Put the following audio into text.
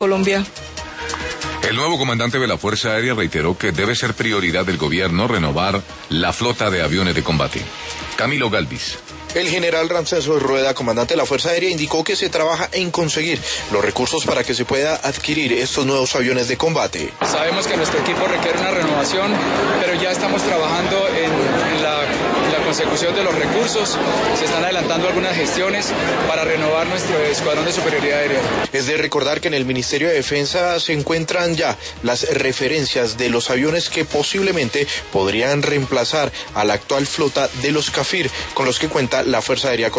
Colombia. El nuevo comandante de la Fuerza Aérea reiteró que debe ser prioridad del gobierno renovar la flota de aviones de combate. Camilo Galvis. El general Ramsés Rueda, comandante de la Fuerza Aérea, indicó que se trabaja en conseguir los recursos para que se pueda adquirir estos nuevos aviones de combate. Sabemos que nuestro equipo requiere una renovación, pero ya estamos trabajando en la consecución de los recursos. Se están adelantando algunas gestiones para renovar nuestro escuadrón de superioridad aérea. Es de recordar que en el Ministerio de Defensa se encuentran ya las referencias de los aviones que posiblemente podrían reemplazar a la actual flota de los CAFIR con los que cuenta la Fuerza Aérea.